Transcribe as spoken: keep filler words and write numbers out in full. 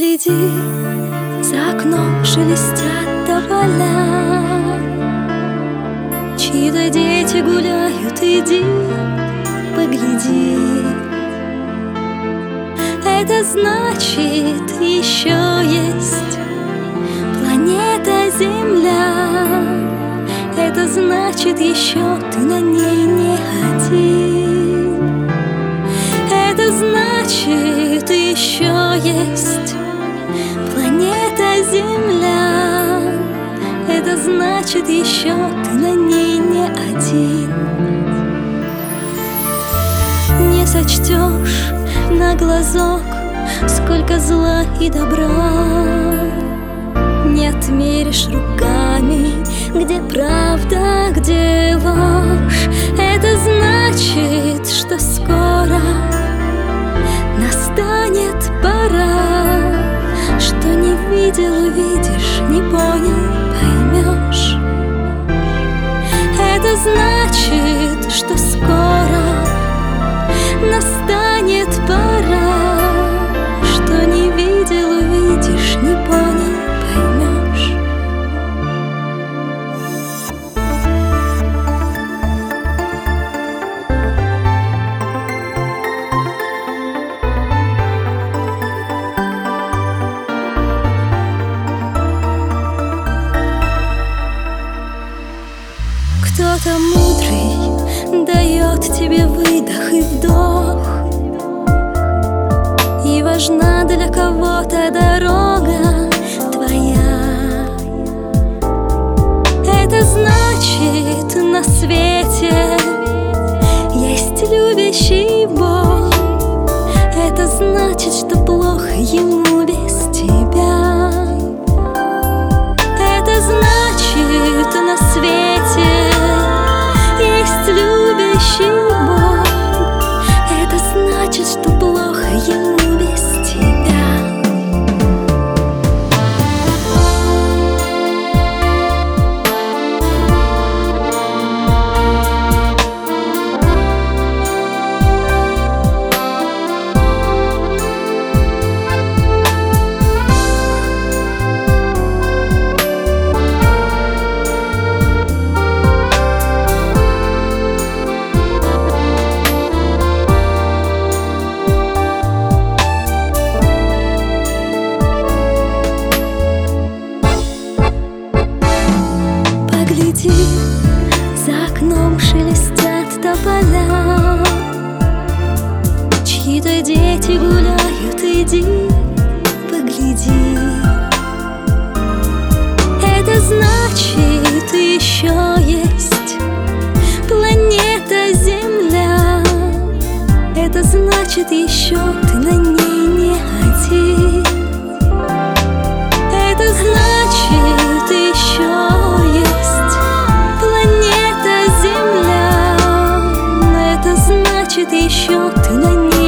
Погляди, за окном шелестят тополя, чьи-то дети гуляют, иди, погляди. Это значит, еще есть планета Земля. Это значит, еще ты на ней не один. Это значит, еще есть планета Земля. Это значит, еще ты на ней не один. Не сочтешь на глазок, сколько зла и добра. Не отмеришь руками, где правда, где ложь. Это значит, что скоро настанет пора. Что не видел, увидишь, не понял, поймешь. Это значит, что скоро настанет пора. Что не видел, увидишь, не понял, поймешь. Кто-то мудрый дает тебе выдох и вдох, и важна для кого-то дорога твоя. Это значит, на свете есть любящий Бог. Это значит, что плохо ему без тебя. Это значит, на свете есть любящий Бог. Это значит, что плохо ему без тебя. Погляди, за окном шелестят тополя, чьи-то дети гуляют, иди, погляди. Это значит, еще есть планета Земля. Это значит, еще ты на ней не один. Это значит, еще есть планета Земля. Это значит, еще ты на ней